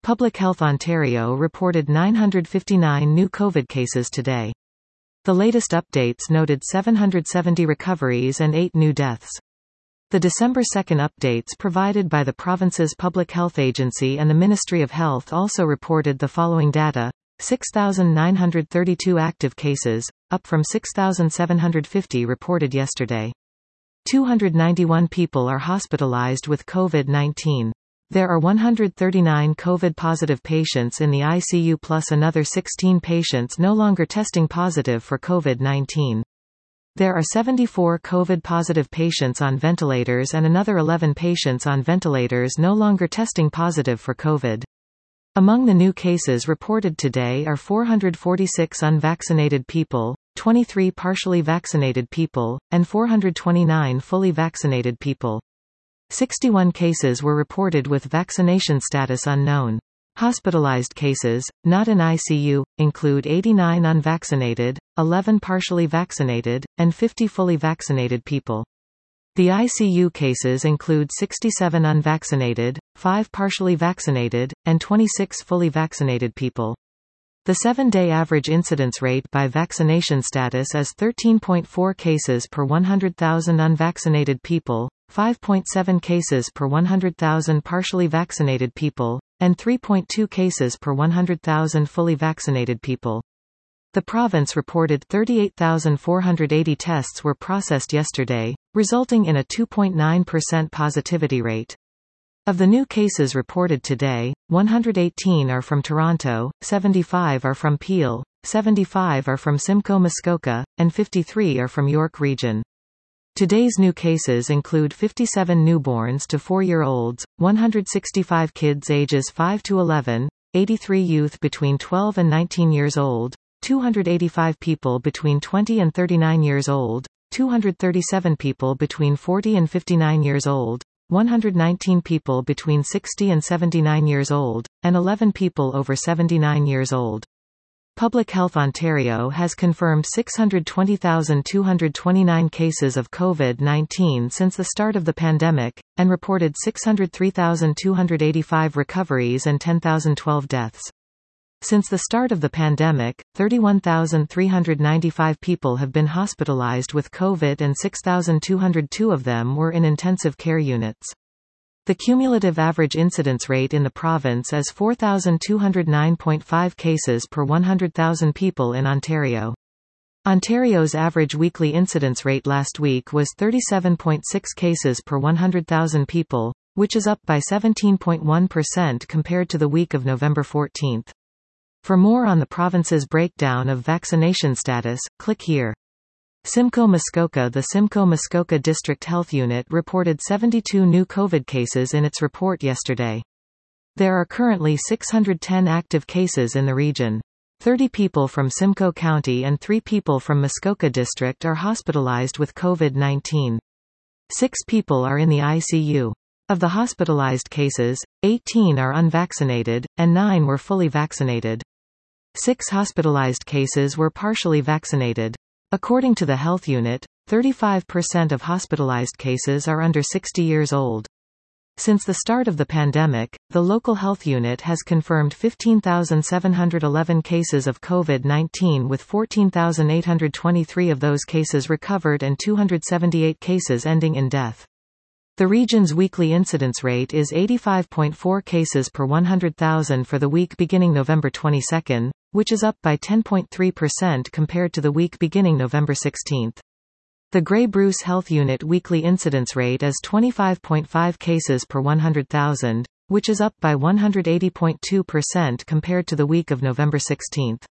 Public Health Ontario reported 959 new COVID cases today. The latest updates noted 770 recoveries and 8 new deaths. The December 2 updates provided by the province's Public Health Agency and the Ministry of Health also reported the following data: 6,932 active cases, up from 6,750 reported yesterday. 291 people are hospitalized with COVID-19. There are 139 COVID-positive patients in the ICU plus another 16 patients no longer testing positive for COVID-19. There are 74 COVID-positive patients on ventilators and another 11 patients on ventilators no longer testing positive for COVID. Among the new cases reported today are 446 unvaccinated people, 23 partially vaccinated people, and 429 fully vaccinated people. 61 cases were reported with vaccination status unknown. Hospitalized cases, not in ICU, include 89 unvaccinated, 11 partially vaccinated, and 50 fully vaccinated people. The ICU cases include 67 unvaccinated, 5 partially vaccinated, and 26 fully vaccinated people. The 7-day average incidence rate by vaccination status is 13.4 cases per 100,000 unvaccinated people, 5.7 cases per 100,000 partially vaccinated people, and 3.2 cases per 100,000 fully vaccinated people. The province reported 38,480 tests were processed yesterday, resulting in a 2.9% positivity rate. Of the new cases reported today, 118 are from Toronto, 75 are from Peel, 75 are from Simcoe Muskoka, and 53 are from York Region. Today's new cases include 57 newborns to 4-year-olds, 165 kids ages 5 to 11, 83 youth between 12 and 19 years old, 285 people between 20 and 39 years old, 237 people between 40 and 59 years old, 119 people between 60 and 79 years old, and 11 people over 79 years old. Public Health Ontario has confirmed 620,229 cases of COVID-19 since the start of the pandemic, and reported 603,285 recoveries and 10,012 deaths. Since the start of the pandemic, 31,395 people have been hospitalized with COVID and 6,202 of them were in intensive care units. The cumulative average incidence rate in the province is 4,209.5 cases per 100,000 people in Ontario. Ontario's average weekly incidence rate last week was 37.6 cases per 100,000 people, which is up by 17.1% compared to the week of November 14. For more on the province's breakdown of vaccination status, click here. Simcoe Muskoka. The Simcoe Muskoka District Health Unit reported 72 new COVID cases in its report yesterday. There are currently 610 active cases in the region. 30 people from Simcoe County and 3 people from Muskoka District are hospitalized with COVID-19. 6 people are in the ICU. Of the hospitalized cases, 18 are unvaccinated, and 9 were fully vaccinated. 6 hospitalized cases were partially vaccinated. According to the health unit, 35% of hospitalized cases are under 60 years old. Since the start of the pandemic, the local health unit has confirmed 15,711 cases of COVID-19 with 14,823 of those cases recovered and 278 cases ending in death. The region's weekly incidence rate is 85.4 cases per 100,000 for the week beginning November 22, which is up by 10.3% compared to the week beginning November 16. The Grey Bruce Health Unit weekly incidence rate is 25.5 cases per 100,000, which is up by 180.2% compared to the week of November 16.